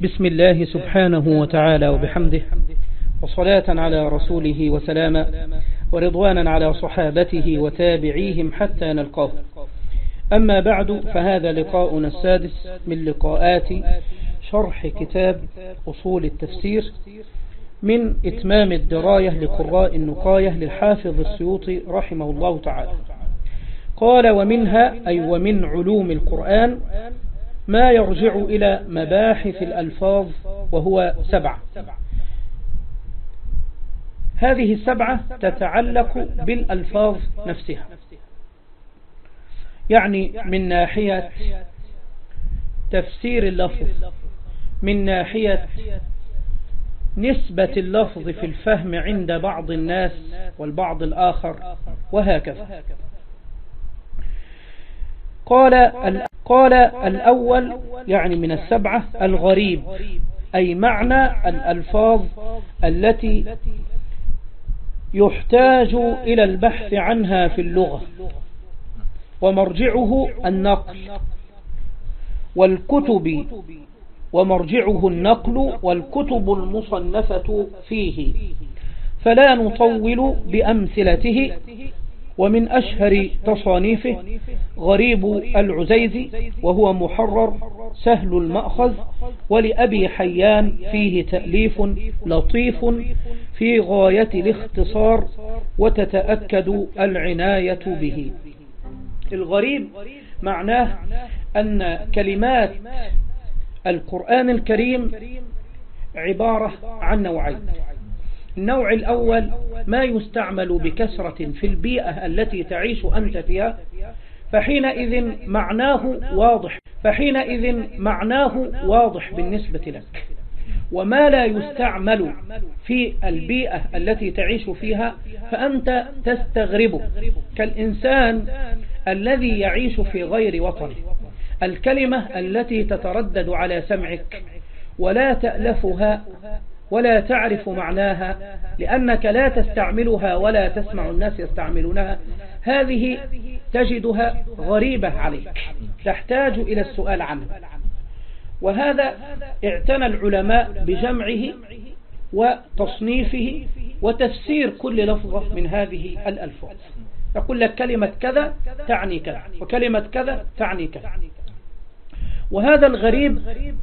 بسم الله سبحانه وتعالى وبحمده، وصلاة على رسوله وسلاما، ورضوانا على صحابته وتابعيهم حتى نلقاه. أما بعد، فهذا لقاؤنا السادس من لقاءات شرح كتاب أصول التفسير من إتمام الدراية لقراء النقاية للحافظ السيوطي رحمه الله تعالى. قال: ومنها أي ومن علوم القرآن ما يرجع إلى مباحث الألفاظ، وهو 7. هذه 7 تتعلق بالألفاظ نفسها، يعني من ناحية تفسير اللفظ، من ناحية نسبة اللفظ في الفهم عند بعض الناس والبعض الآخر، وهكذا. قال الأول يعني من 7 الغريب، أي معنى الألفاظ التي يحتاج إلى البحث عنها في اللغة، ومرجعه النقل والكتب، ومرجعه النقل والكتب المصنفة فيه، فلا نطول بأمثلته. ومن أشهر تصانيفه غريب العزيزي، وهو محرر سهل المأخذ، ولأبي حيان فيه تأليف لطيف في غاية الاختصار، وتتأكد العناية به. الغريب معناه أن كلمات القرآن الكريم عبارة عن نوعين. النوع الأول ما يستعمل بكثرة في البيئة التي تعيش أنت فيها، فحينئذ معناه واضح بالنسبة لك. وما لا يستعمل في البيئة التي تعيش فيها فأنت تستغربه، كالإنسان الذي يعيش في غير وطنه. الكلمة التي تتردد على سمعك ولا تألفها ولا تعرف معناها لأنك لا تستعملها ولا تسمع الناس يستعملونها، هذه تجدها غريبة عليك، تحتاج إلى السؤال عنها. وهذا اعتنى العلماء بجمعه وتصنيفه وتفسير كل لفظة من هذه الألفاظ. يقول لك كلمة كذا تعني كذا، وكلمة كذا تعني كذا. وهذا الغريب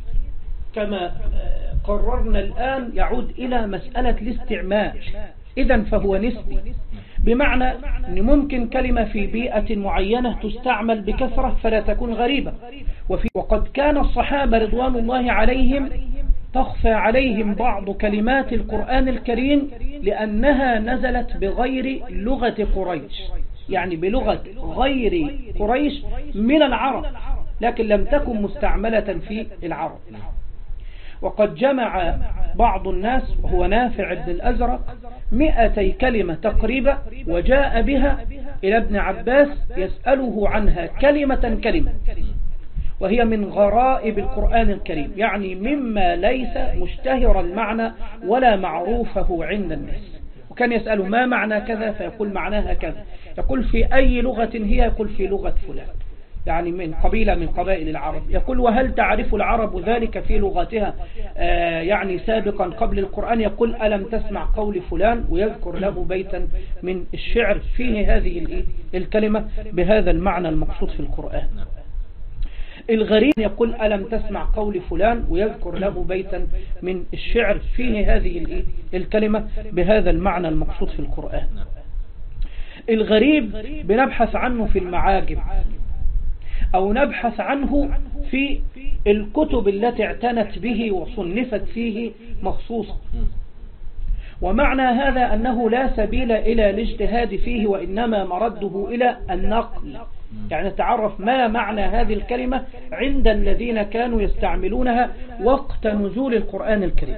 كما قررنا الآن يعود إلى مسألة الاستعمال، إذن فهو نسبي، بمعنى أن ممكن كلمة في بيئة معينة تستعمل بكثرة فلا تكون غريبة. وقد كان الصحابة رضوان الله عليهم تخفى عليهم بعض كلمات القرآن الكريم لأنها نزلت بغير لغة قريش، يعني بلغة غير قريش من العرب، لكن لم تكن مستعملة في العرب. وقد جمع بعض الناس وهو نافع بن الأزرق 200 كلمة تقريبا، وجاء بها إلى ابن عباس يسأله عنها كلمة كلمة، وهي من غرائب القرآن الكريم، يعني مما ليس مشتهر المعنى ولا معروفه عند الناس. وكان يسأله ما معنى كذا، فيقول معناها كذا. يقول في أي لغة هي؟ يقول في لغة فلان، يعني من قبيلة من قبائل العرب. يقول وهل تعرف العرب ذلك في لغتها يعني سابقا قبل القرآن؟ يقول ألم تسمع قول فلان، ويذكر له بيتا من الشعر فيه هذه الكلمة بهذا المعنى المقصود في القرآن. الغريب يقول ألم تسمع قول فلان، ويذكر له بيتا من الشعر فيه هذه الكلمة بهذا المعنى المقصود في القرآن. الغريب بنبحث عنه في المعاجم، أو نبحث عنه في الكتب التي اعتنت به وصنفت فيه مخصوصا. ومعنى هذا أنه لا سبيل إلى الاجتهاد فيه، وإنما مرده إلى النقل، يعني تعرف ما معنى هذه الكلمة عند الذين كانوا يستعملونها وقت نزول القرآن الكريم.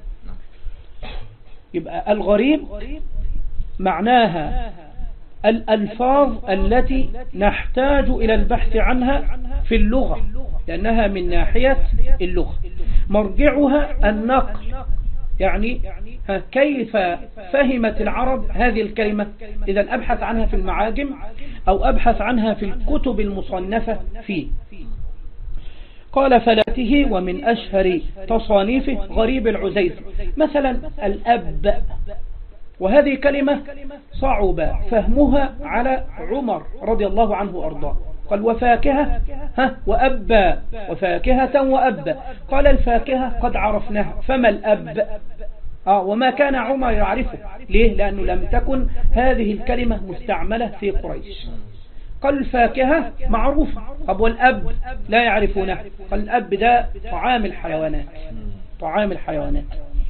يبقى الغريب معناها الألفاظ التي نحتاج إلى البحث عنها في اللغة، لأنها من ناحية اللغة. مرجعها النقل، يعني كيف فهمت العرب هذه الكلمة. إذا أبحث عنها في المعاجم أو أبحث عنها في الكتب المصنفة فيه. قال فلاته ومن أشهر تصانيفه غريب العزيزي، مثلا الأب، وهذه كلمة صعب فهمها على عمر رضي الله عنه وأرضاه. قال وفاكهة وأبا، وفاكهة وأبا. قال الفاكهة قد عرفناها، فما الأب؟ وما كان عمر يعرفه. ليه؟ لأنه لم تكن هذه الكلمة مستعملة في قريش. قال الفاكهة معروفة، طب والأب لا يعرفونه. قال الأب ده طعام الحيوانات، طعام الحيوانات.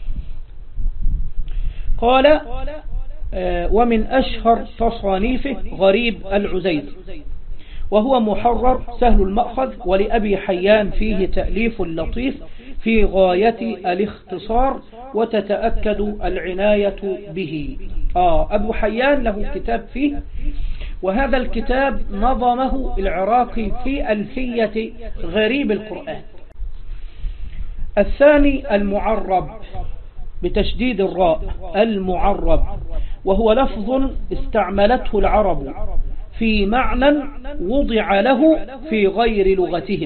قال ومن أشهر تصانيفه غريب العزيزي، وهو محرر سهل المأخذ، ولأبي حيان فيه تأليف لطيف في غاية الاختصار وتتأكد العناية به. أبو حيان له كتاب فيه، وهذا الكتاب نظمه العراقي في ألفية غريب القرآن. الثاني المعرب بتشديد الراء، المعرب، وهو لفظ استعملته العرب في معنى وضع له في غير لغتهم،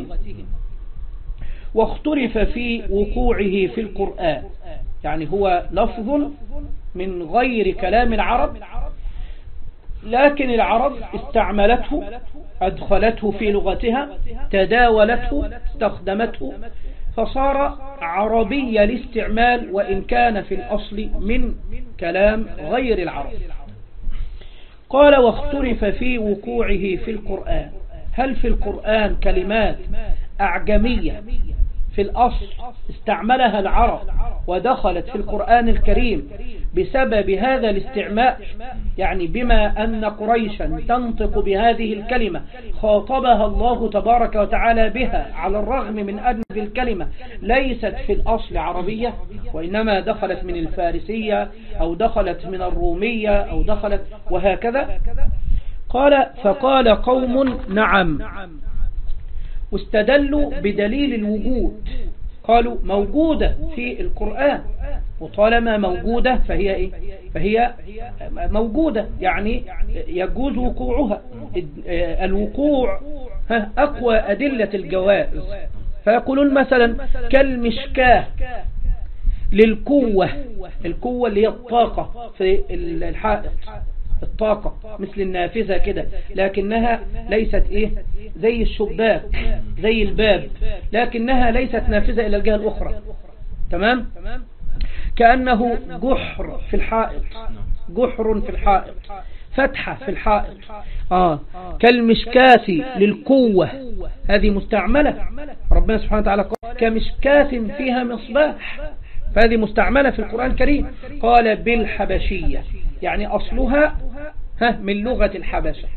واختلف في وقوعه في القرآن. يعني هو لفظ من غير كلام العرب، لكن العرب استعملته، أدخلته في لغتها، تداولته، استخدمته، فصار عربي الاستعمال، وإن كان في الأصل من كلام غير العرب. قال واختلف في وقوعه في القرآن، هل في القرآن كلمات أعجمية في الأصل استعملها العرب ودخلت في القرآن الكريم بسبب هذا الاستعمال، يعني بما أن قريشا تنطق بهذه الكلمة خاطبها الله تبارك وتعالى بها، على الرغم من أن الكلمة ليست في الأصل عربية، وإنما دخلت من الفارسية أو دخلت من الرومية أو دخلت وهكذا. قال فقال قوم نعم، واستدلوا بدليل الوجود، قالوا موجودة في القرآن، وطالما موجودة فهي إيه؟ فهي موجودة، يعني يجوز وقوعها. الوقوع أقوى أدلة الجواز. فيقولون مثلا كالمشكاه للقوة، القوة اللي هي الطاقة في الحائط، الطاقة مثل النافذة كده، لكنها ليست إيه زي الشباك زي الباب، لكنها ليست نافذة إلى الجهة الأخرى. تمام؟ كأنه جحر في الحائط، جحر في الحائط، فتحة في الحائط. كالمشكاة للقوة، هذه مستعملة. ربنا سبحانه وتعالى قال كمشكاة فيها مصباح، فهذه مستعملة في القرآن الكريم. قال بالحبشية، يعني أصلها من لغة الحبشة.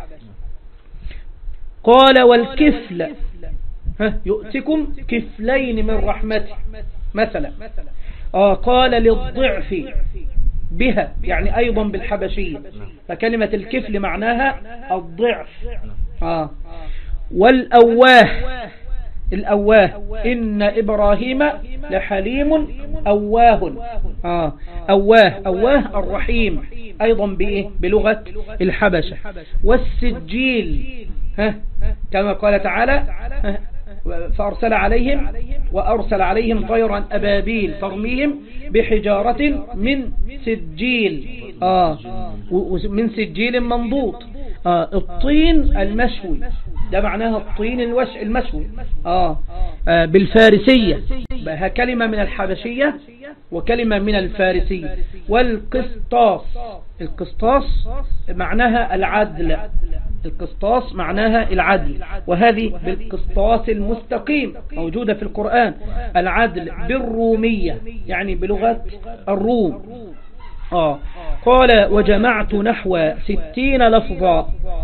قال والكفل يؤتكم كفلين من رحمته مثلا. قال للضعف بها، يعني أيضا بالحبشية، فكلمة الكفل معناها الضعف. والأواه، الأواه إن إبراهيم لحليم أواه. أواه الرحيم، أيضا بإيه؟ بلغة الحبشة. والسجيل كما قال تعالى فأرسل عليهم وأرسل عليهم طيرا أبابيل ترميهم بحجارة من سجيل، من سجيل منضود. الطين المشوي، ده معناها الطين المشوي بالفارسية، كلمة من الحبشية وكلمة من الفارسية. والقسطاس، القسطاس معناها العدل، القسطاس معناها العدل، وهذه بالقسطاس المستقيم موجودة في القرآن. العدل بالرومية، يعني بلغة الروم. قال وجمعت نحو 60 لفظا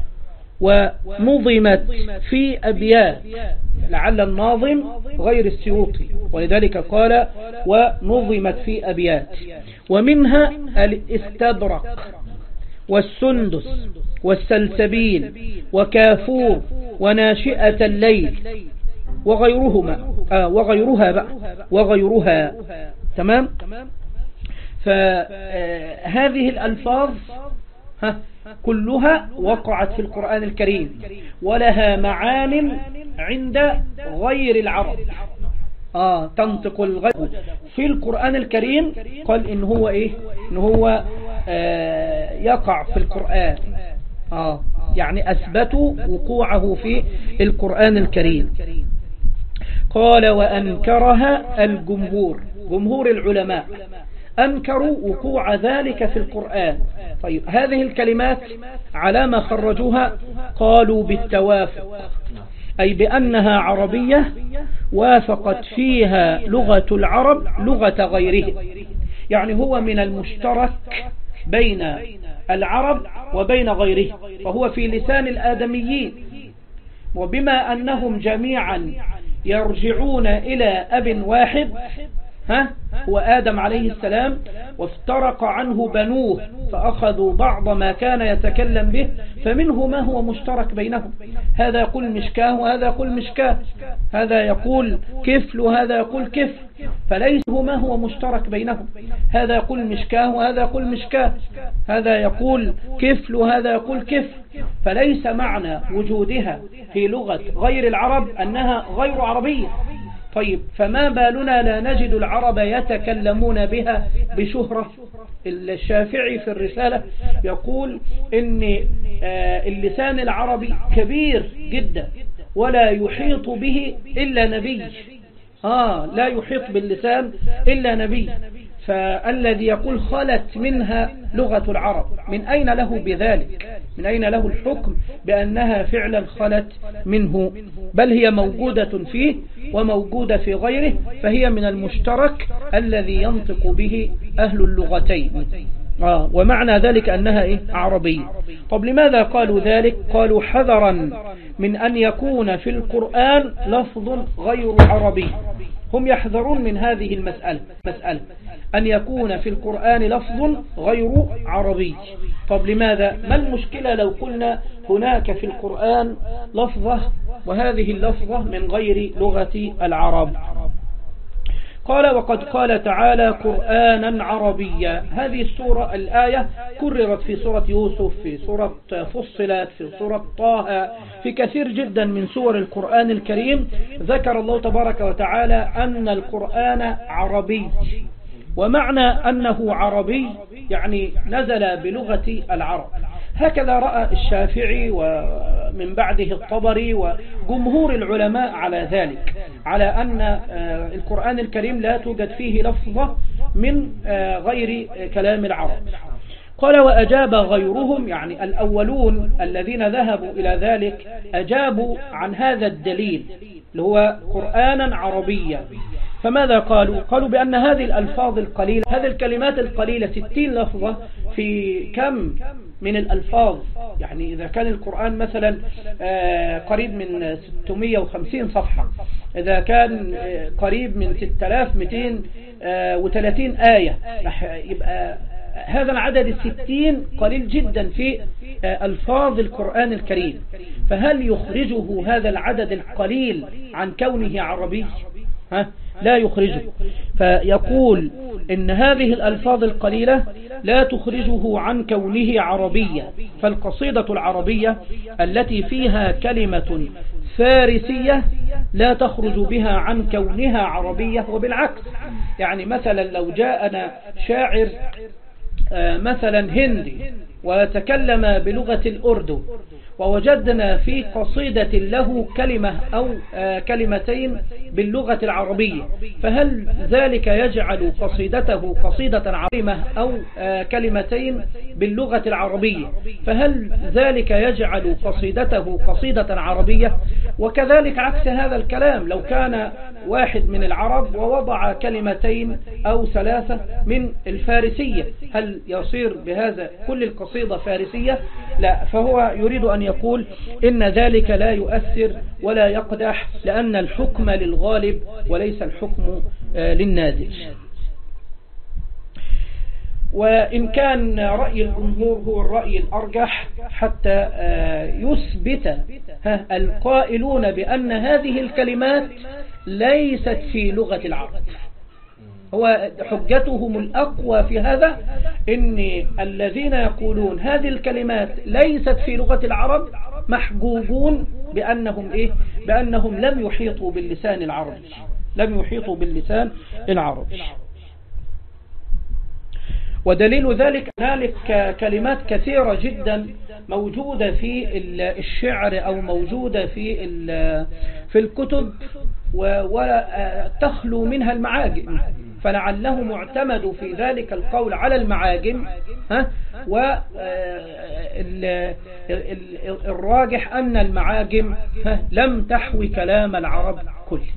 ونظمت في أبيات، لعل الناظم غير السيوطي، ولذلك قال ونظمت في أبيات. ومنها الاستبرق والسندس والسلسبيل وكافور وناشئة الليل وغيرها. تمام؟ فهذه الألفاظ كلها وقعت في القرآن الكريم، ولها معان عند غير العرب. تنطق الغير في القرآن الكريم. قال إن هو إيه؟ إن هو يقع في القرآن. يعني أثبتوا وقوعه في القرآن الكريم. قال وأنكرها الجمهور، جمهور العلماء أنكروا وقوع ذلك في القرآن. طيب هذه الكلمات على ما خرجوها؟ قالوا بالتوافق، أي بأنها عربية وافقت فيها لغة العرب لغة غيره. يعني هو من المشترك بين العرب وبين غيره، فهو في لسان الآدميين. وبما أنهم جميعا يرجعون إلى أب واحد هو آدم عليه السلام، وافترق عنه بنوه فأخذوا بعض ما كان يتكلم به، فمنه ما هو مشترك بينهم. هذا يقول مشكاه وهذا يقول مشكاه، هذا يقول كفل وهذا يقول كفل، فليس ما هو مشترك بينهم. هذا يقول مشكاه وهذا يقول مشكاه، هذا يقول كفل وهذا يقول كفل، فليس معنى وجودها في لغة غير العرب أنها غير عربية. طيب فما بالنا لا نجد العرب يتكلمون بها بشهرة؟ الشافعي في الرسالة يقول إن اللسان العربي كبير جدا ولا يحيط به إلا نبي. لا يحيط باللسان إلا نبي. فالذي يقول خلت منها لغة العرب، من أين له بذلك؟ من أين له الحكم بأنها فعلا خلت منه؟ بل هي موجودة فيه وموجودة في غيره، فهي من المشترك الذي ينطق به أهل اللغتين. ومعنى ذلك أنها عربية. طب لماذا قالوا ذلك؟ قالوا حذرا من أن يكون في القرآن لفظ غير عربي. هم يحذرون من هذه المسألة، أن يكون في القرآن لفظ غير عربي. طب لماذا؟ ما المشكلة لو قلنا هناك في القرآن لفظة وهذه اللفظة من غير لغة العرب؟ قال وقد قال تعالى قرآنا عربيا. هذه السورة الآية كررت في سورة يوسف، في سورة فصلت، في سورة طه، في كثير جدا من سور القرآن الكريم ذكر الله تبارك وتعالى أن القرآن عربي. ومعنى أنه عربي يعني نزل بلغة العرب. هكذا رأى الشافعي ومن بعده الطبري وجمهور العلماء على ذلك، على أن القرآن الكريم لا توجد فيه لفظة من غير كلام العرب. قال وأجاب غيرهم، يعني الأولون الذين ذهبوا إلى ذلك أجابوا عن هذا الدليل اللي هو قرآنا عربيا. فماذا قالوا؟ قالوا بأن هذه الألفاظ القليلة، هذه الكلمات القليلة 60 لفظة في كم من الألفاظ. يعني إذا كان القرآن مثلا قريب من 650 صفحة، إذا كان قريب من 6230 آية، يبقى هذا العدد 60 قليل جدا في ألفاظ القرآن الكريم. فهل يخرجه هذا العدد القليل عن كونه عربي؟ لا يخرجه. فيقول إن هذه الألفاظ القليلة لا تخرجه عن كونه عربية. فالقصيدة العربية التي فيها كلمة فارسية لا تخرج بها عن كونها عربية، وبالعكس. يعني مثلا لو جاءنا شاعر مثلا هندي وتكلم بلغة الأردن، ووجدنا في قصيدة له كلمة أو كلمتين باللغة العربية، فهل ذلك يجعل قصيدته قصيدة عربية أو كلمتين باللغة العربية، فهل ذلك يجعل قصيدته قصيدة عربية؟ وكذلك عكس هذا الكلام، لو كان واحد من العرب ووضع كلمتين أو ثلاثة من الفارسية، هل يصير بهذا كل القصيدة فارسية؟ لا. فهو يريد أن يقول إن ذلك لا يؤثر ولا يقدح، لأن الحكم للغالب وليس الحكم للنازل. وإن كان رأي الجمهور هو الرأي الأرجح حتى يثبت القائلون بأن هذه الكلمات ليست في لغة العرب. هو حجتهم الأقوى في هذا إن الذين يقولون هذه الكلمات ليست في لغة العرب محجوجون بأنهم بأنهم لم يحيطوا باللسان العربي، لم يحيطوا باللسان العربي. ودليل ذلك هنالك كلمات كثيرة جدا موجودة في الشعر أو موجودة في الكتب وتخلو منها المعاجم، فلعلهم اعتمدوا في ذلك القول على المعاجم، والراجح أن المعاجم لم تحوي كلام العرب كله.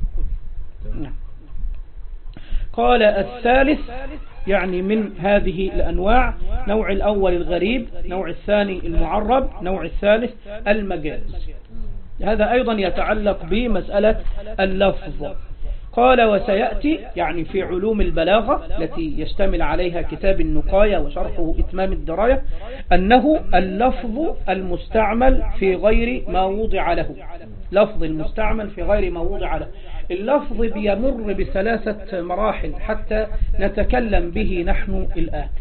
قال الثالث يعني من هذه الأنواع: نوع الأول الغريب، نوع الثاني المعرب، نوع الثالث المجاز. هذا أيضا يتعلق بمسألة اللفظ. قال وسيأتي يعني في علوم البلاغة التي يشتمل عليها كتاب النقاية وشرحه إتمام الدراية أنه اللفظ المستعمل في غير ما وضع له. لفظ المستعمل في غير ما وضع له. اللفظ بيمر بثلاثة مراحل حتى نتكلم به نحن الآن.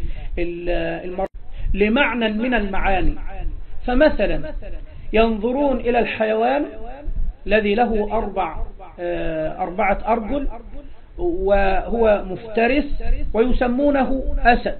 لمعنى من المعاني، فمثلا ينظرون إلى الحيوان الذي له أربعة أرجل وهو مفترس ويسمونه أسد،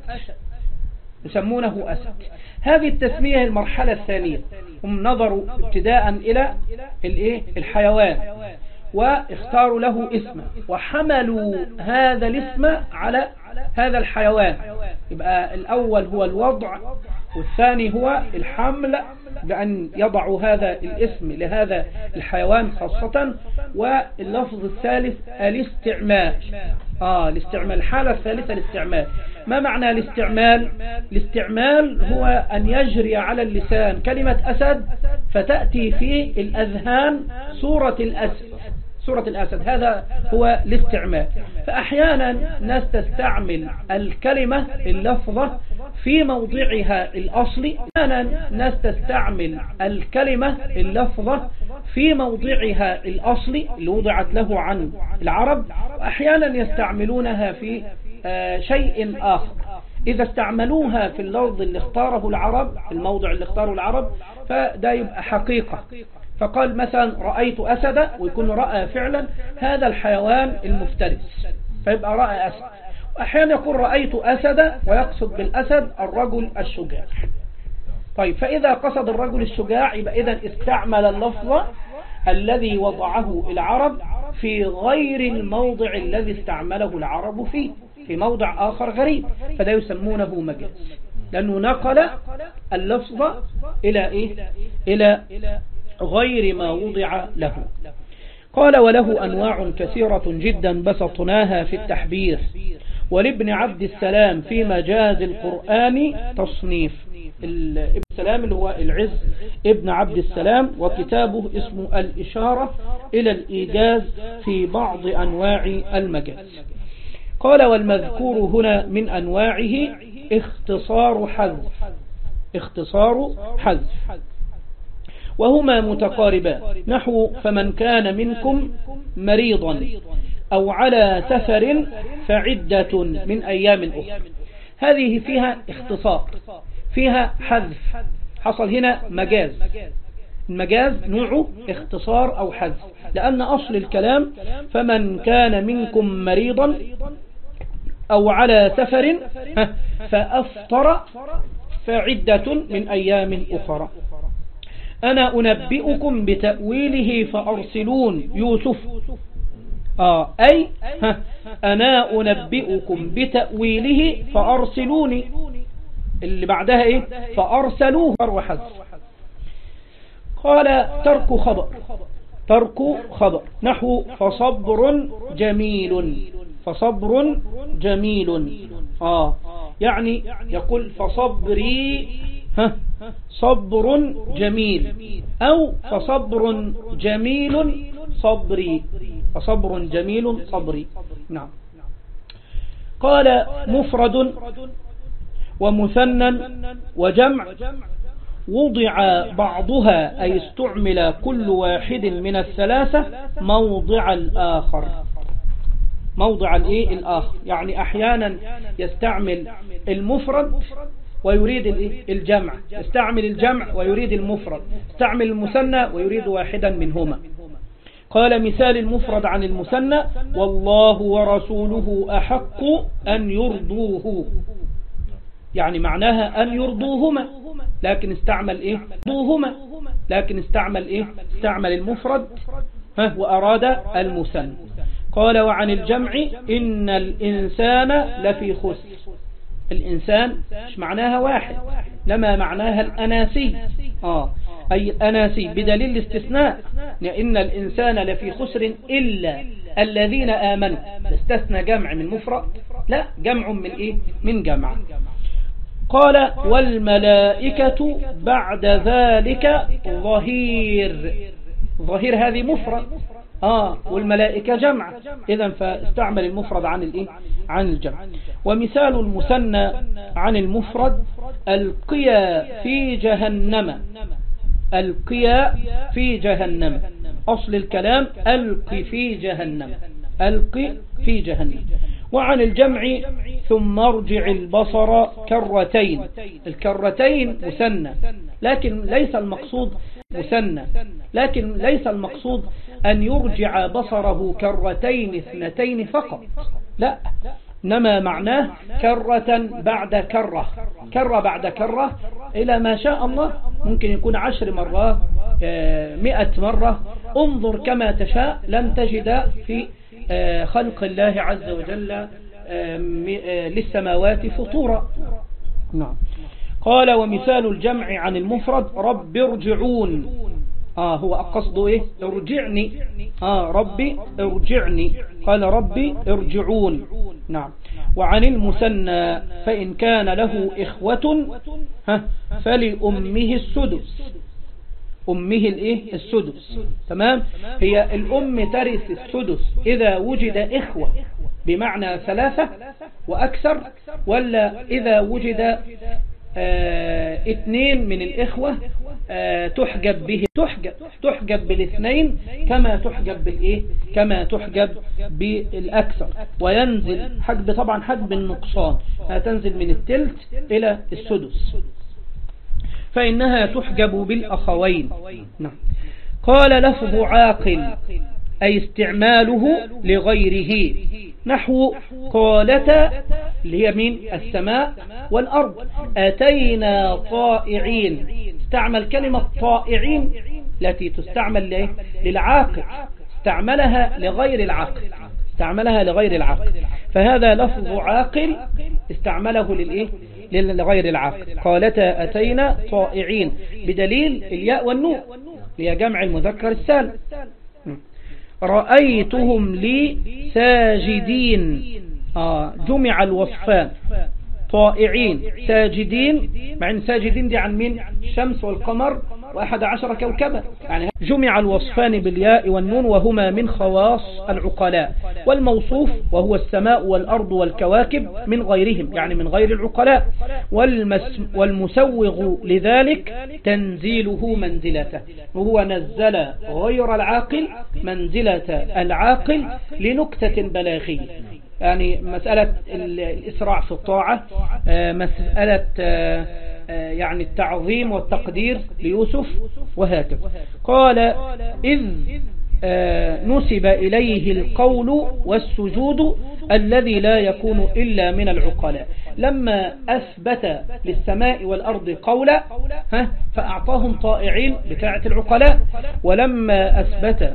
يسمونه أسد. هذه التسمية المرحلة الثانية. هم نظروا ابتداء إلى الحيوان واختاروا له اسما وحملوا هذا الاسم على هذا الحيوان. يبقى الأول هو الوضع، والثاني هو الحمل بأن يضعوا هذا الاسم لهذا الحيوان خاصة، واللفظ الثالث الاستعمال. الاستعمال، الحالة الثالثة الاستعمال. ما معنى الاستعمال؟ الاستعمال هو أن يجري على اللسان كلمة أسد فتأتي في الأذهان صورة الأسد، صورة الأسد. هذا هو الاستعمال. فأحيانا ناس تستعمل الكلمة اللفظة في موضعها الأصلي، أحيانا ناس تستعمل الكلمة اللفظة في موضعها الأصلي اللي وضعت له عن العرب، وأحيانا يستعملونها في شيء آخر. إذا استعملوها في اللفظ اللي اختاره العرب، في الموضع اللي اختاره العرب، فده يبقى حقيقة. فقال مثلا رأيت أسدا، ويكون رأى فعلا هذا الحيوان المفترس، فيبقى رأى أسد. وأحيانا يقول رأيت أسدا ويقصد بالأسد الرجل الشجاع. طيب، فإذا قصد الرجل الشجاع يبقى إذن استعمل اللفظ الذي وضعه العرب في غير الموضع الذي استعمله العرب فيه، في موضع آخر غريب، فده يسمونه مجاز، لأنه نقل اللفظ إلى غير ما وضع له. قال وله أنواع كثيرة جدا بسطناها في التحبير، ولابن عبد السلام في مجاز القرآن تصنيف. ابن السلام اللي هو العز ابن عبد السلام، وكتابه اسمه الإشارة إلى الإيجاز في بعض أنواع المجاز. قال والمذكور هنا من أنواعه اختصار حذف، اختصار حذف، وهما متقاربان، نحو فمن كان منكم مريضا أو على سفر فعدة من أيام أخرى. هذه فيها اختصار، فيها حذف، حصل هنا مجاز. المجاز نوعه اختصار أو حذف، لأن أصل الكلام فمن كان منكم مريضا أو على سفر فأفطر فعدة من أيام أخرى. أنا أنبئكم بتأويله فأرسلون يوسف. أي أنا أنبئكم بتأويله فأرسلوني، اللي بعدها فأرسلوه وحذف. قال ترك خبر، ترك خبر، نحو فصبر جميل، فصبر جميل. يعني يقول فصبري صبر جميل، أو فصبر جميل صبري، فصبر جميل صبري. نعم. قال مفرد ومثنى وجمع وضع بعضها، أي استعمل كل واحد من الثلاثة موضع الآخر، موضع الآخر. يعني أحيانا يستعمل المفرد ويريد الجمع، يستعمل الجمع ويريد المفرد، يستعمل المثنى ويريد واحدا منهما. قال مثال المفرد عن المثنى: والله ورسوله أحق أن يرضوه، يعني معناها أن يرضوهما، لكن استعمل إيه؟ يرضوهما، لكن استعمل إيه؟ استعمل المفرد وأراد المثنى. قال وعن الجمع: إن الإنسان لفي خسر. الإنسان مش معناها واحد، لما معناها الأناسي، أي الأناسي بدليل الاستثناء، إن الإنسان لفي خسر إلا الذين آمنوا. استثنى جمع من مفرد؟ لا، جمع من إيه؟ من جمع. قال والملائكة بعد ذلك ظهير. ظهير هذه مفرد، والملائكة جمع، إذن فاستعمل المفرد عن الإيه؟ عن الجمع. ومثال المثنى عن المفرد: القيا في جهنم. القيا في جهنم، أصل الكلام ألقي في جهنم، ألقي في جهنم. وعن الجمع: ثم ارجع البصر كرتين. الكرتين مثنى، لكن ليس المقصود مثنى، لكن ليس المقصود أن يرجع بصره كرتين اثنتين فقط، لا، إنما معناه كرة بعد كرة، كرة بعد كرة، إلى ما شاء الله، ممكن يكون 10 مرات، 100 مرة. انظر كما تشاء، لن تجد في خلق الله عز وجل للسماوات فطورا. نعم. قال ومثال الجمع عن المفرد: رب ارجعون. هو قصده إيه؟ ارجعني. ربي ارجعني، قال ربي ارجعون. نعم. وعن المثنى: فإن كان له إخوة فلأمه السدس. أمه الإيه؟ السدس. تمام. هي الأم ترث السدس إذا وجد إخوة بمعنى 3 وأكثر، ولا إذا وجد 2 من الإخوة تحجب به، تحجب بالاثنين كما تحجب بالإيه؟ كما تحجب بالأكثر، وينزل حجب، طبعا حجب النقصان، هتنزل من الثلث إلى السدس، فإنها تحجب بالأخوين. نعم. قال لفظ عاقل أي استعماله لغيره، نحو قالتا اللي هي من السماء والأرض أتينا طائعين. استعمل كلمة طائعين التي تستعمل للعاقل، استعملها لغير العاقل، استعملها لغير العاقل، فهذا لفظ عاقل استعمله للإيه؟ لغير العاقل. قالتا أتينا طائعين بدليل الياء والنون هي جمع المذكر السالم. رأيتهم لي ساجدين، جمع الوصفان، طائعين ساجدين، مع ان ساجدين دي عن مين؟ الشمس والقمر و11 كوكبا، يعني جمع الوصفان بالياء والنون، وهما من خواص العقلاء، والموصوف وهو السماء والأرض والكواكب من غيرهم، يعني من غير العقلاء، والمسوغ لذلك تنزيله منزلته، وهو نزل غير العاقل منزلة العاقل لنكتة بلاغية، يعني مسألة الإسراع في الطاعة، مسألة يعني التعظيم والتقدير ليوسف، وهكذا. قال إذ نسب إليه القول والسجود الذي لا يكون إلا من العقلاء، لما أثبت للسماء والأرض قولا فأعطاهم طائعين بتاعة العقلاء، ولما أثبت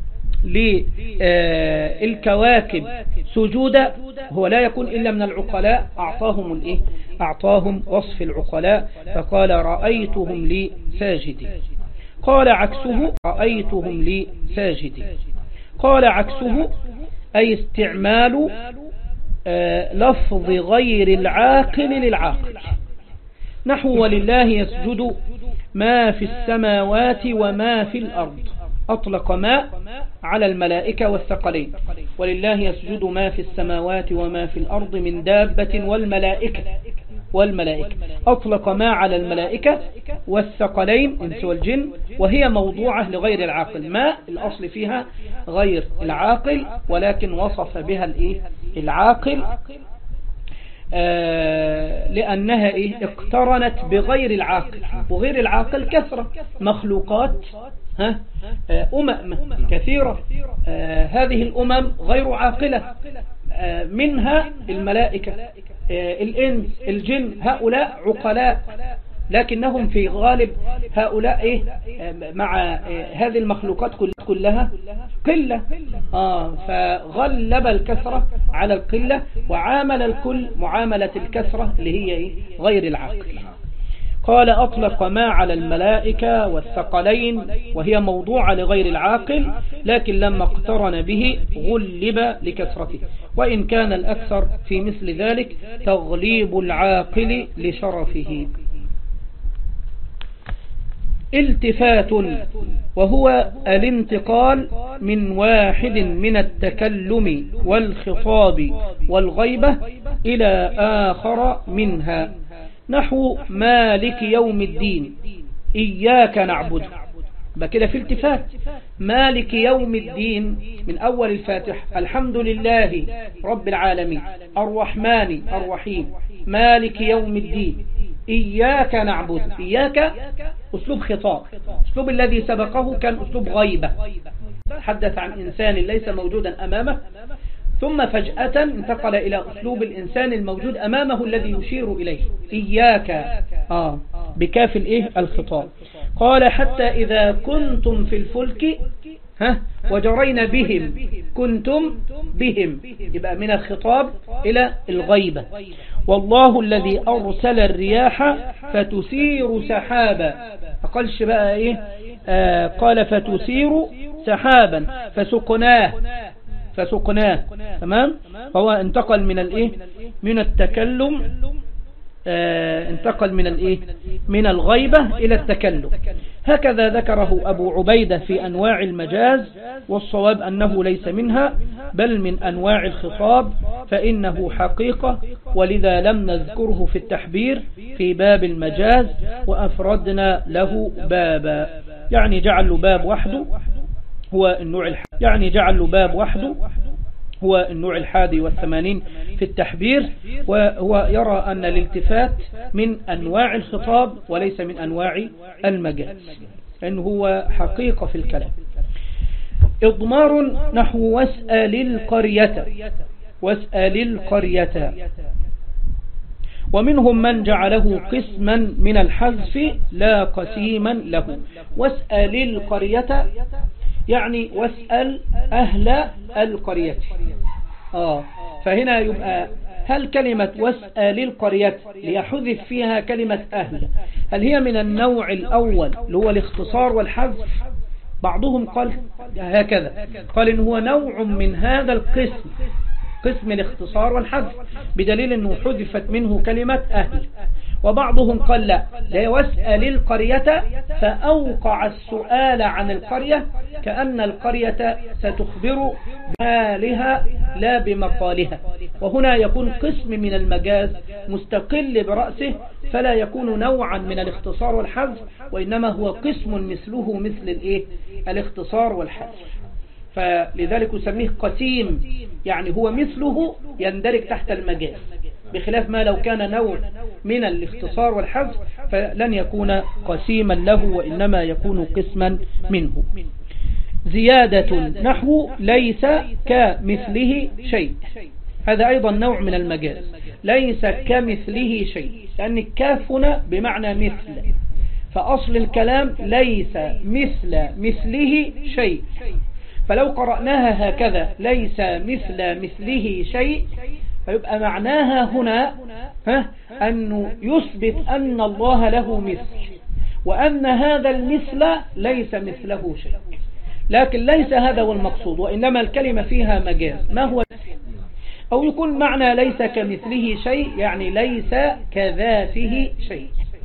للكواكب سجودا هو لا يكون إلا من العقلاء، أعطاهم الإيه؟ أعطاهم وصف العقلاء، فقال رأيتهم لي ساجدين. قال عكسه رأيتهم لي ساجدين. قال عكسه أي استعمال لفظ غير العاقل للعاقل، نحو ولله يسجد ما في السماوات وما في الأرض، أطلق ما على الملائكة والثقلين، ولله يسجد ما في السماوات وما في الأرض من دابة والملائكة أطلق ما على الملائكة والثقلين إنس والجن، وهي موضوعة لغير العاقل، ما الأصل فيها غير العاقل، ولكن وصف بها العاقل لأنها اقترنت بغير العاقل، وغير العاقل كثرة مخلوقات كثيرة، هذه الأمم غير عاقلة، منها الملائكة، الإنس، الجن، هؤلاء عقلاء، لكنهم في غالب هؤلاء مع هذه المخلوقات كلها قلة، فغلب الكثرة على القلة، وعامل الكل معاملة الكثرة اللي هي غير العاقل. قال أطلق ما على الملائكة والثقلين وهي موضوع لغير العاقل، لكن لما اقترن به غلب لكثرته، وإن كان الأكثر في مثل ذلك تغليب العاقل لشرفه. التفات، وهو الانتقال من واحد من التكلم والخطاب والغيبة إلى آخر منها، نحو مالك يوم الدين إياك نعبد، بكده في التفات. مالك يوم الدين من أول الفاتح، الحمد لله رب العالمين الرحمن الرحيم مالك يوم الدين إياك نعبد. إياك أسلوب خطاب، أسلوب الذي سبقه كان أسلوب غيبة، تحدث عن إنسان ليس موجودا أمامه، ثم فجأة انتقل إلى أسلوب الإنسان الموجود أمامه الذي يشير إليه. إياك بكاف الخطاب. قال حتى إذا كنتم في الفلك وجرينا بهم، كنتم بهم، يبقى من الخطاب إلى الغيبة. والله الذي أرسل الرياح فتثير سحابا، أقلش بقى قال فتثير سحابا فسقناه، تمام. فهو انتقل من التكلم، انتقل من الغيبة إلى التكلم. هكذا ذكره أبو عبيدة في أنواع المجاز، والصواب أنه ليس منها بل من أنواع الخطاب، فإنه حقيقة، ولذا لم نذكره في التحبير في باب المجاز وأفردنا له بابا، يعني جعل له باب وحده هو النوع 81 في التحبير. وهو يرى أن الالتفات من أنواع الخطاب وليس من أنواع المجاز، لأنه هو حقيقة في الكلام. إضمار، نحو واسأل القرية. ومنهم من جعله قسما من الحذف لا قسيما له. واسأل القرية يعني واسأل أهل القرية. فهنا يبقى هل كلمة واسأل القرية ليحذف فيها كلمة أهل، هل هي من النوع الأول اللي هو الاختصار والحذف؟ بعضهم قال هكذا، قال إن هو نوع من هذا القسم، قسم الاختصار والحذف، بدليل أنه حذفت منه كلمة أهل. وبعضهم قال لا، واسأل القرية فأوقع السؤال عن القرية، كأن القرية ستخبر بحالها لا بمقالها، وهنا يكون قسم من المجاز مستقل برأسه، فلا يكون نوعا من الاختصار والحذف، وإنما هو قسم مثله مثل الاختصار والحذف، فلذلك يسميه قسيم، يعني هو مثله يندرج تحت المجاز، بخلاف ما لو كان نوع من الاختصار والحذف فلن يكون قسيما له، وإنما يكون قسما منه. زيادة، نحو ليس كمثله شيء، هذا أيضا نوع من المجاز، ليس كمثله شيء، لأن الكاف هنا بمعنى مثل، فأصل الكلام ليس مثله شيء، فلو قرأناها هكذا ليس مثله شيء، فيبقى معناها هنا أنه يثبت أن الله له مثل، وأن هذا المثل ليس مثله شيء، لكن ليس هذا هو المقصود، وإنما الكلمة فيها مجاز. ما هو؟ أو يكون معنى ليس كمثله شيء يعني ليس كذاته شيء.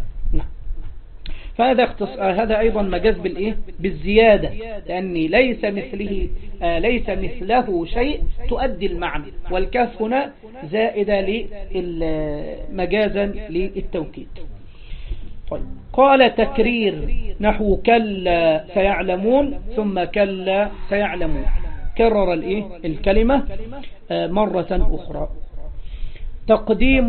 فهذا أيضا مجاز بالزيادة، لأن ليس مثله شيء تؤدي المعنى، والكاف هنا زائدة مجازا للتوكيد. طيب. قال تكرير، نحو كلا سيعلمون ثم كلا سيعلمون، كرر الكلمة مرة أخرى. تقديم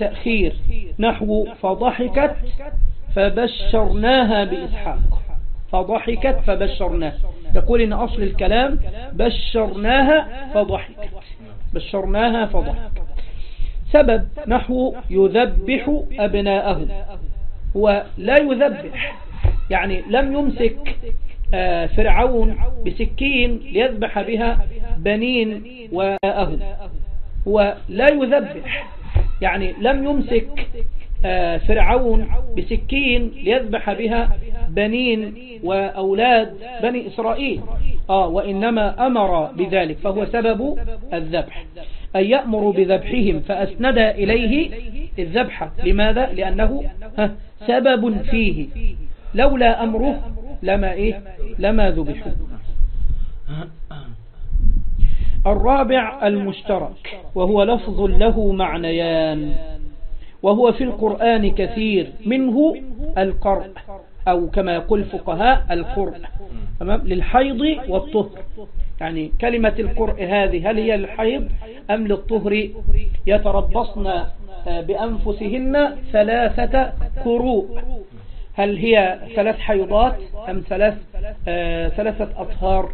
وتأخير، نحو فضحكت فبشرناها بإسحاق، فضحكت فبشرناها. يقول إن أصل الكلام بشرناها فضحكت، بشرناها فضحكت. سبب نحو يذبح أبناءه، هو لا يذبح يعني لم يمسك فرعون بسكين ليذبح بها بنين وأهل. هو لا يذبح يعني لم يمسك فرعون بسكين ليذبح بها بنين وأولاد بني إسرائيل، وإنما أمر بذلك، فهو سبب الذبح أن يأمر بذبحهم فأسند إليه الذبح. لماذا؟ لأنه سبب فيه، لولا أمره لما ذبحوا. الرابع المشترك، وهو لفظ له معنيان، وهو في القرآن كثير، منه القرء أو كما يقول الفقهاء القرء للحيض والطهر. يعني كلمة القرء هذه هل هي للحيض أم للطهر؟ يتربصن بأنفسهن 3 قروء، هل هي 3 حيضات أم 3 أطهار؟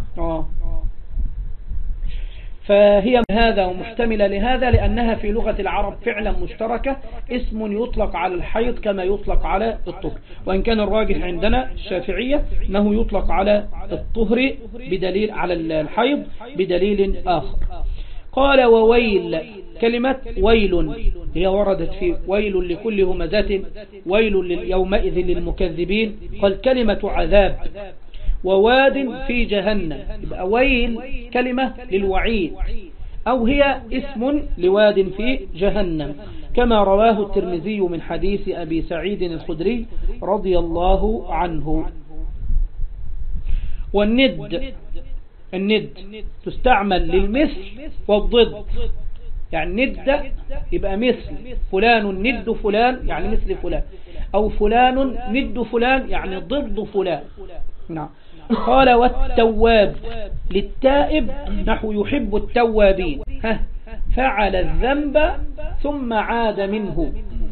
فهي هذا ومحتملة لهذا، لأنها في لغة العرب فعلا مشتركة، اسم يطلق على الحيض كما يطلق على الطهر، وإن كان الراجح عندنا الشافعية أنه يطلق على الطهر بدليل على الحيض بدليل آخر. قال وويل، كلمة ويل هي وردت في ويل لكل همزة ويل يومئذ للمكذبين. قال كلمة عذاب، وواد في جهنم، يبقى ويل كلمة للوعيد، أو هي اسم لواد في جهنم، كما رواه الترمذي من حديث أبي سعيد الخدري رضي الله عنه. الند تستعمل للمثل والضد، يعني ند يبقى مثل فلان ند فلان يعني مثل فلان، أو فلان ند فلان يعني ضد فلان. نعم. قال والتواب للتائب نحو يحب التوابين، فعل الذنب ثم عاد منه.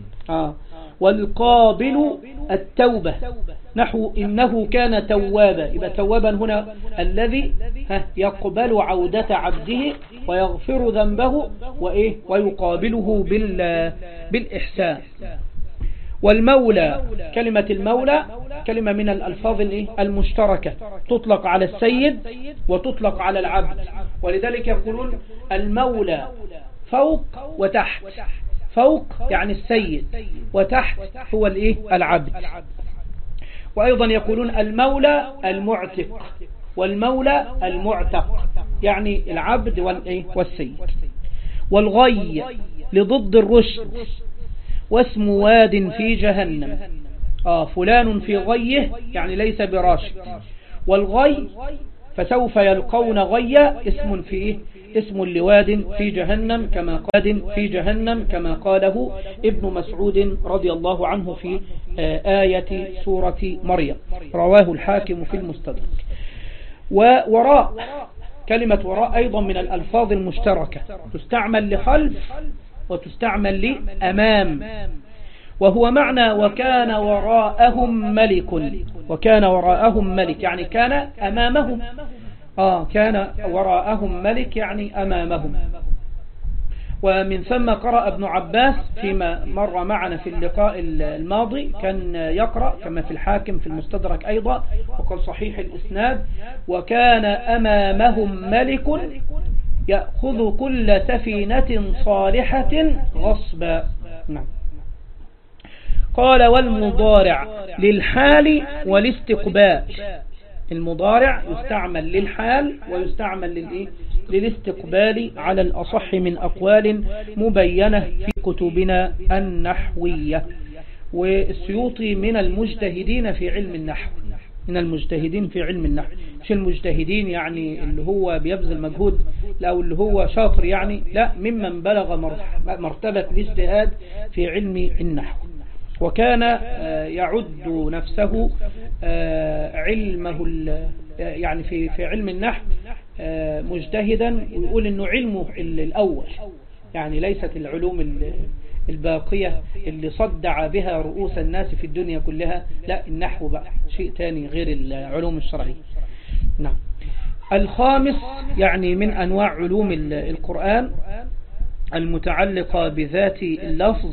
والقابل التوبة نحو إنه كان توابا، يبقى توابا هنا الذي يقبل عودة عبده ويغفر ذنبه ويقابله بالإحسان. والمولى، كلمة المولى كلمة من الألفاظ المشتركة، تطلق على السيد وتطلق على العبد، ولذلك يقولون المولى فوق وتحت، فوق يعني السيد وتحت هو العبد. وأيضا يقولون المولى المعتق والمولى المعتق، يعني العبد والسيد. والغي لضد الرشد، واسم واد في جهنم، فلان في غيه يعني ليس براشد. والغي فسوف يلقون غيا اسم لواد في جهنم كما قاله ابن مسعود رضي الله عنه في آية سورة مريم، رواه الحاكم في المستدرك. ووراء، كلمة وراء أيضا من الألفاظ المشتركة، تستعمل لخلف وتستعمل لأمام، وهو معنى وكان وراءهم ملك يعني كان أمامهم، كان وراءهم ملك يعني أمامهم. ومن ثم قرأ ابن عباس فيما مر معنا في اللقاء الماضي، كان يقرأ كما في الحاكم في المستدرك أيضا وقال صحيح الإسناد: وكان أمامهم ملك يأخذ كل سفينة صالحة غصبا. نعم. قال والمضارع للحال والاستقبال، المضارع يستعمل للحال ويستعمل للاستقبال على الأصح من أقوال مبينة في كتبنا النحوية. والسيوطي من المجتهدين في علم النحو، مش المجتهدين يعني اللي هو بيبذل مجهود، لا، اللي هو شاطر يعني، لا، ممن بلغ مرتبة الاجتهاد في علم النحو. وكان يعد نفسه علمه يعني في علم النحو مجتهدا، ويقول انه علمه الاول، يعني ليست العلوم الباقية اللي صدع بها رؤوس الناس في الدنيا كلها. لا، النحو بقى شيء تاني غير العلوم الشرعية. نعم. الخامس يعني من أنواع علوم القرآن المتعلقة بذات اللفظ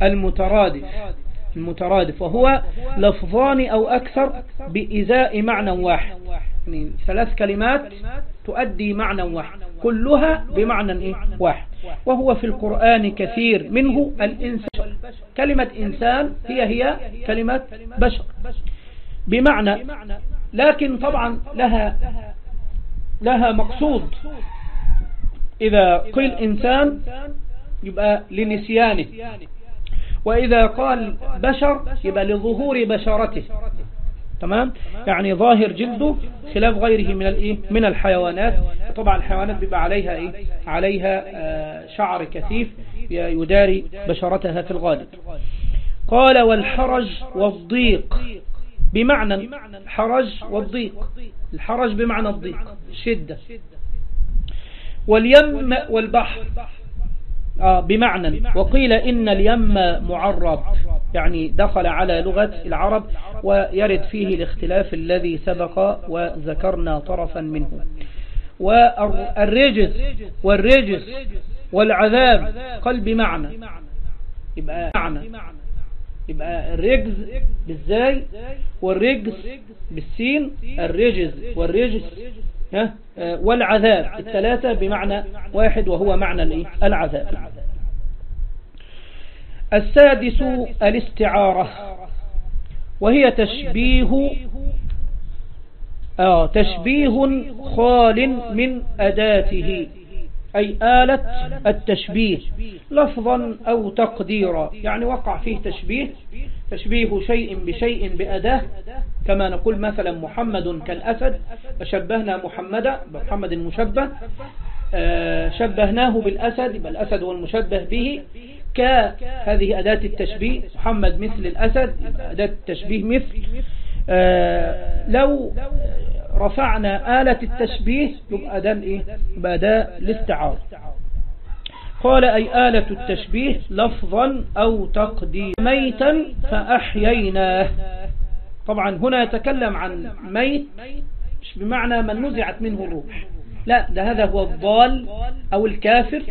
المترادف، وهو لفظان أو أكثر بإزاء معنى واحد، يعني 3 كلمات تؤدي معنى واحد كلها بمعنى واحد. وهو في القرآن كثير منه الإنسان. كلمة إنسان هي كلمة بشر بمعنى، لكن طبعا لها مقصود. إذا قيل إنسان يبقى لنسيانه، وإذا قال بشر يبقى لظهور بشرته. تمام، يعني ظاهر جلده خلاف غيره من الحيوانات. طبعا الحيوانات بيبقى عليها شعر كثيف يداري بشرتها في الغالب. قال والحرج والضيق بمعنى الحرج والضيق. الحرج بمعنى الضيق، الشدة. واليم والبحر بمعنى، وقيل إن اليم معرب، يعني دخل على لغة العرب، ويرد فيه الاختلاف الذي سبق وذكرنا طرفا منه. والرجس والعذاب قال بمعنى، يبقى الرجز بالزاي والرجس بالسين، الرجز والرجس والعذاب، الثلاثة بمعنى واحد وهو معنى العذاب. السادس الاستعارة، وهي تشبيه خال من أداته، أي آلة التشبيه لفظا أو تقديرا، يعني وقع فيه تشبيه شيء بشيء بأداة. كما نقول مثلا محمد كالأسد، فشبهنا محمد المشبه، شبهناه بالأسد، يبقى الأسد هو المشبه به. هذه أداة التشبيه، محمد مثل الأسد، أداة التشبيه مثل. لو رفعنا آلة التشبيه يبقى ده الاستعارة. قال أي آلة التشبيه لفظا أو تقدير. ميتا فأحييناه. طبعا هنا يتكلم عن ميت مش بمعنى من نزعت منه الروح، لا، ده هذا هو الضال أو الكافر.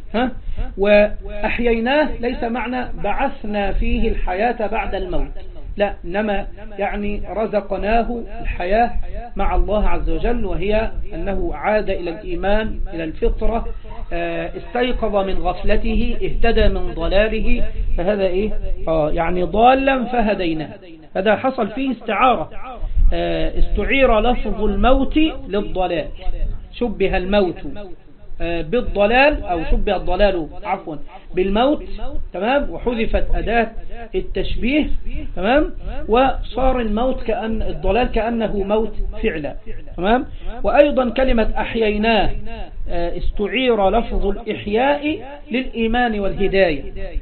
وأحييناه ليس معنى بعثنا فيه الحياة بعد الموت، لا، إنما يعني رزقناه الحياة مع الله عز وجل، وهي أنه عاد إلى الإيمان، إلى الفطرة، استيقظ من غفلته، اهتدى من ضلاله، فهذا يعني ضالا فهديناه. هذا حصل فيه استعارة، استعير لفظ الموت للضلال، شبه الموت بالضلال، أو شبه الضلال عفوا بالموت. تمام، وحذفت أداة التشبيه. تمام، وصار الموت الضلال كأنه موت فعلا. تمام. وأيضا كلمة أحييناه استعير لفظ الإحياء للإيمان والهداية.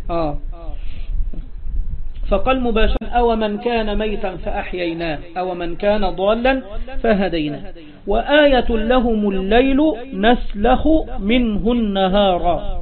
فقال مباشرة أو من كان ميتا فأحييناه، أو من كان ضالا فهديناه. وآية لهم الليل نسلخ منه النهار.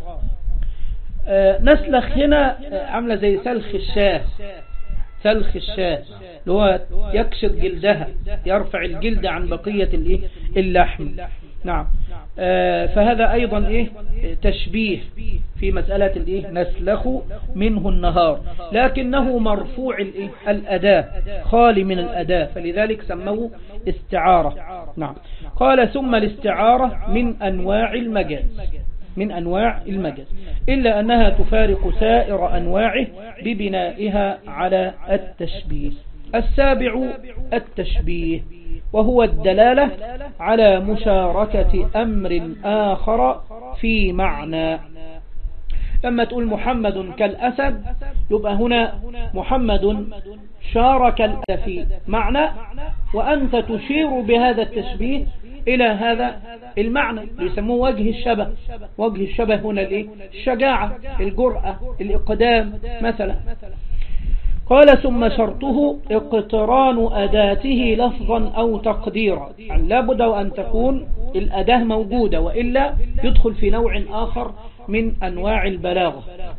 نسلخ هنا عاملة زي سلخ الشاه، اللي هو يكشط جلدها، يرفع الجلد عن بقية اللحم. نعم. فهذا أيضا تشبيه في مسألة نسلخ منه النهار، لكنه مرفوع الأداة، خالي من الأداة، فلذلك سموه استعارة. نعم. قال ثم الاستعارة من أنواع المجاز، إلا أنها تفارق سائر أنواعه ببنائها على التشبيه. السابع التشبيه، وهو الدلالة على مشاركة أمر آخر في معنى. لما تقول محمد كالأسد، يبقى هنا محمد شارك الأسد في معنى، وأنت تشير بهذا التشبيه إلى هذا المعنى، يسموه وجه الشبه. وجه الشبه هنا الشجاعة، الجرأة، الإقدام مثلا. قال ثم شرطه اقتران أداته لفظا أو تقديرا، يعني لابد أن تكون الأداة موجودة، وإلا يدخل في نوع آخر من أنواع البلاغة.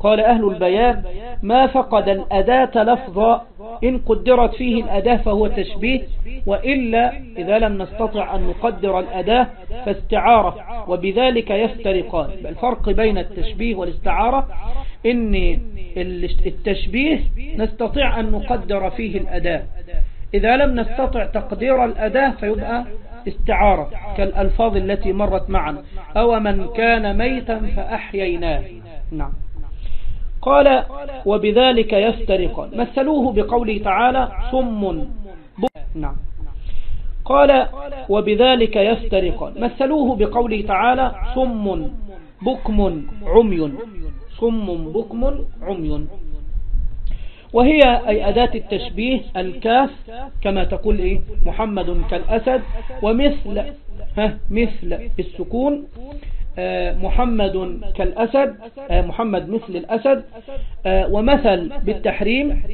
قال أهل البيان: ما فقد الأداة لفظا إن قدرت فيه الأداة فهو تشبيه، وإلا إذا لم نستطع أن نقدر الأداة فاستعارة، وبذلك يفترقان. الفرق بين التشبيه والاستعارة إن التشبيه نستطيع أن نقدر فيه الأداة، إذا لم نستطع تقدير الأداة فيبقى استعارة، كالألفاظ التي مرت معنا: أو من كان ميتا فأحييناه. نعم. قال: وبذلك يفترقان. مثلوه بقوله تعالى: صم نعم. قال: وبذلك يفترقان. مثلوه بقوله تعالى: صم بكم عمي. صم بكم عمي. وهي أي أداة التشبيه الكاف، كما تقول محمد كالأسد، ومثل مثل بالسكون، محمد كالأسد، محمد مثل الأسد، ومثل بالتحريم،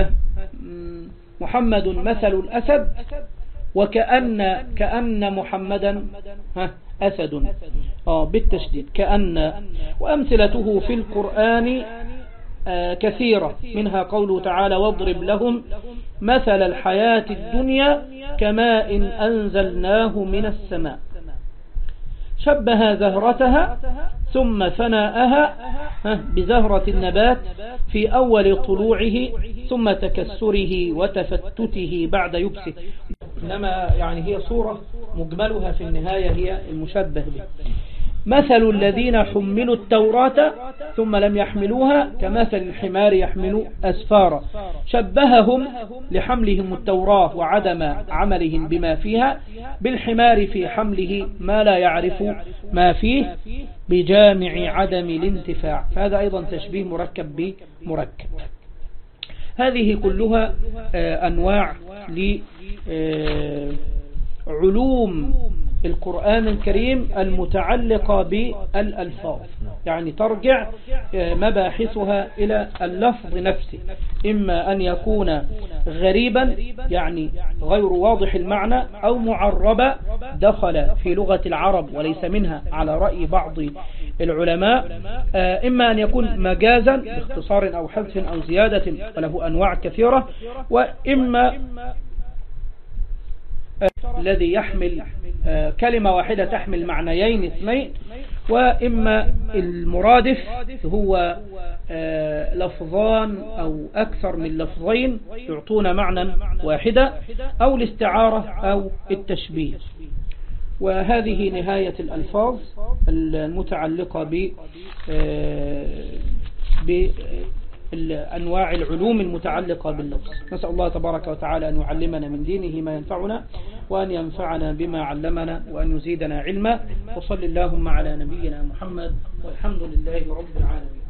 محمد مثل الأسد، كأن محمدا أسد بالتشديد كأن. وأمثلته في القرآن كثيرة، منها قوله تعالى: واضرب لهم مثل الحياة الدنيا كماء أنزلناه من السماء شبه زهرتها ثم ثناءها بزهرة النبات في أول طلوعه ثم تكسره وتفتته بعد يبسه. إنما يعني هي صورة مجملها في النهاية هي المشبه به. مثل الذين حملوا التوراة ثم لم يحملوها كمثل الحمار يحمل أسفارا. شبههم لحملهم التوراة وعدم عملهم بما فيها بالحمار في حمله ما لا يعرف ما فيه بجامع عدم الانتفاع، فهذا أيضا تشبيه مركب بمركب. هذه كلها أنواع لعلوم القرآن الكريم المتعلقة بالألفاظ، يعني ترجع مباحثها إلى اللفظ نفسه، إما أن يكون غريبا يعني غير واضح المعنى، أو معربا دخل في لغة العرب وليس منها على رأي بعض العلماء، إما أن يكون مجازا باختصار أو حذف أو زيادة وله أنواع كثيرة، وإما الذي يحمل كلمة واحدة تحمل معنيين اثنين، وإما المرادف هو لفظان أو أكثر من لفظين يعطون معنى واحدا، أو الاستعارة أو التشبيه. وهذه نهاية الألفاظ المتعلقة أنواع العلوم المتعلقة باللفظ. نسأل الله تبارك وتعالى أن يعلمنا من دينه ما ينفعنا، وأن ينفعنا بما علمنا، وأن يزيدنا علما. وصل اللهم على نبينا محمد، والحمد لله رب العالمين.